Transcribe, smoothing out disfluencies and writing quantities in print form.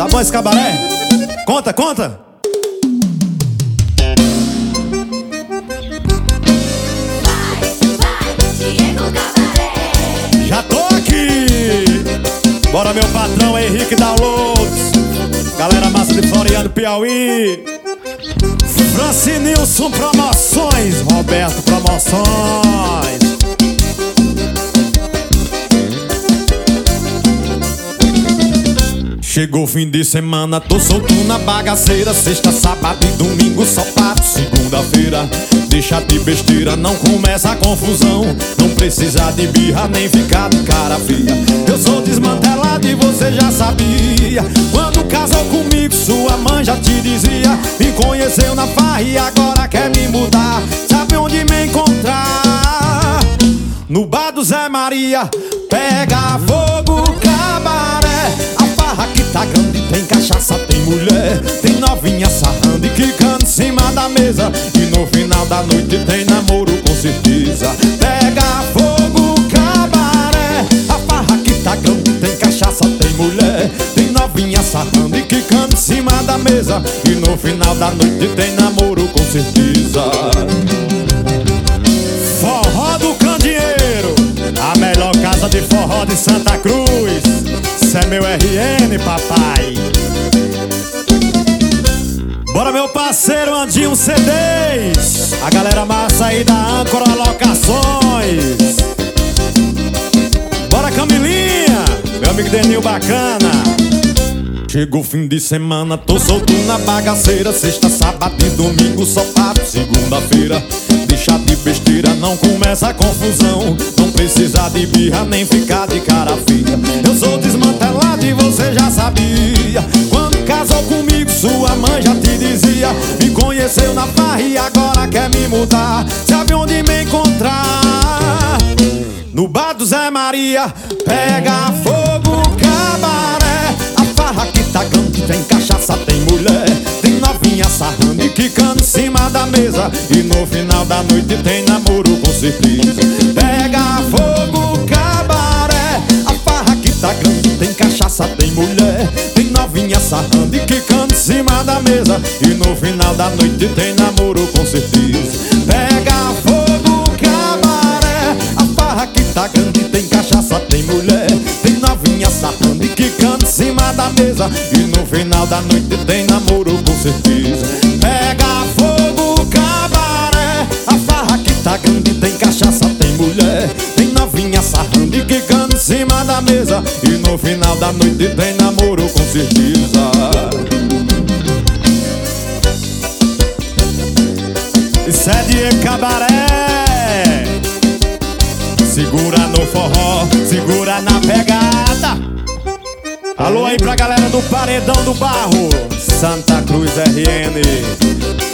Tá bom esse cabaré? Conta, conta. Diego Cabaré. Já tô aqui. Bora meu patrão Henrique Downloads, galera massa de Floriano, Piauí. Francinilson Promoções, Roberto Promoções. Chegou o fim de semana, tô solto na bagaceira. Sexta, sábado e domingo só papo segunda-feira. Deixa de besteira, não começa a confusão. Não precisa de birra, nem ficar de cara fria. Eu sou desmantelado e você já sabia. Quando casou comigo, sua mãe já te dizia. Me conheceu na farra e agora quer me mudar. Sabe onde me encontrar? No bar do Zé Maria. Pega fogo, cabaré. Aqui tá grande, tem cachaça, tem mulher. Tem novinha sarrando e quicando em cima da mesa. E no final da noite tem namoro com certeza. Pega fogo, cabaré. A farra aqui tá grande, tem cachaça, tem mulher. Tem novinha sarrando e quicando em cima da mesa. E no final da noite tem namoro com certeza. Forró do Candeeiro, a melhor casa de forró de Santa Cruz. Isso é meu RN, papai. Bora meu parceiro Andinho CDs, a galera massa aí da Âncora Locações. Bora Camilinha, meu amigo Denil bacana. Chegou o fim de semana, tô solto na bagaceira. Sexta, sábado e domingo só papo segunda-feira. Deixa de besteira, não começa a confusão. Não precisa de birra, nem ficar de cara fria. Eu sou desmantelado e você já sabia. Quando casou comigo, sua mãe já te dizia. Me conheceu na farra e agora quer me mudar. Sabe onde me encontrar? No bar do Zé Maria. Pega fogo, cabaré. A farra aqui tá grande, tem cachaça, tem mulher. Tem novinha sarrando e quicando em cima da mesa. E no final da noite tem namoro com certeza. Pega fogo, cabaré. A farra aqui tá grande, tem cachaça, tem mulher. Tem novinha sarrando e quicando em cima da mesa. E no final da noite tem namoro com certeza. Pega fogo, cabaré. A farra aqui tá grande, tem cachaça, tem mulher. Tem novinha sarrando e quicando em cima da mesa. E no final da noite tem namoro com certeza. Pega fogo, cabaré. A farra aqui tá grande, tem cachaça, tem mulher. Tem novinha sarrando e quicando em cima da mesa. E no final da noite tem namoro com certeza. Isso é Diego Cabaré. Segura no forró, segura na pegada. Alô aí pra galera do Paredão do Barro, Santa Cruz RN.